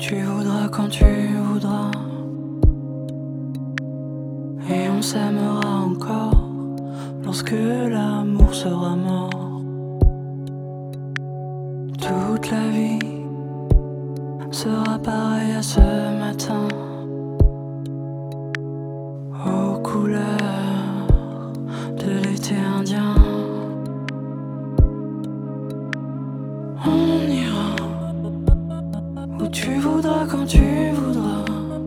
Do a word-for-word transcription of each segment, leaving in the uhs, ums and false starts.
Tu voudras quand tu voudras, et on s'aimera encore lorsque l'amour sera mort. Toute la vie sera pareille à ce matin, aux couleurs de l'été indien. On ira où tu voudras quand tu voudras,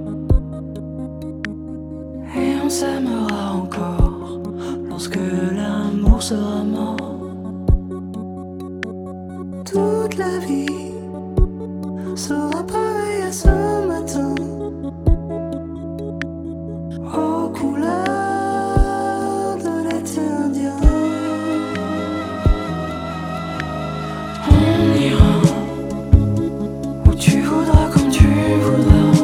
et on s'aimera encore lorsque l'amour sera mort. Toute la vie sera pareille à ce matin, aux couleurs de l'été indien. On ira où tu voudras quand tu voudras,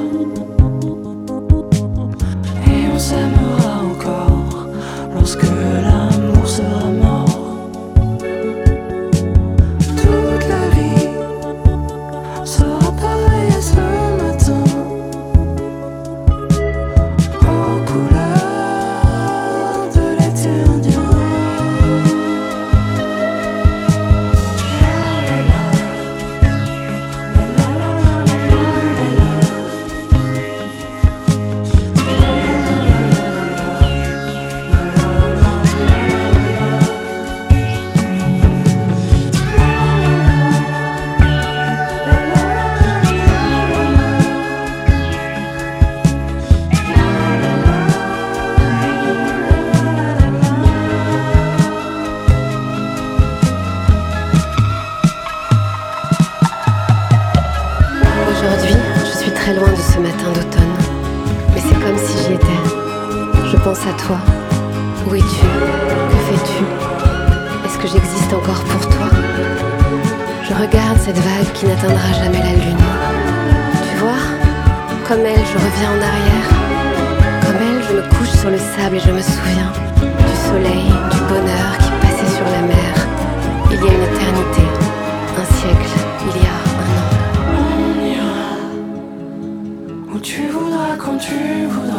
et on s'aimera encore lorsque l'amour sera mort. Toute la vie sera pareille à ce matin, aux couleurs de l'été indien. Aujourd'hui, je suis très loin de ce matin d'automne, mais c'est comme si j'y étais. Je pense à toi. Où es-tu? Que fais-tu? Est-ce que j'existe encore pour toi? Je regarde cette vague qui n'atteindra jamais la lune. Tu vois? Comme elle, je reviens en arrière. Comme elle, je me couche sur le sable et je me souviens du soleil, du bonheur qui passait sur la mer. Il y a une éternité, un siècle, il y a un an. On ira où tu voudras quand tu voudras,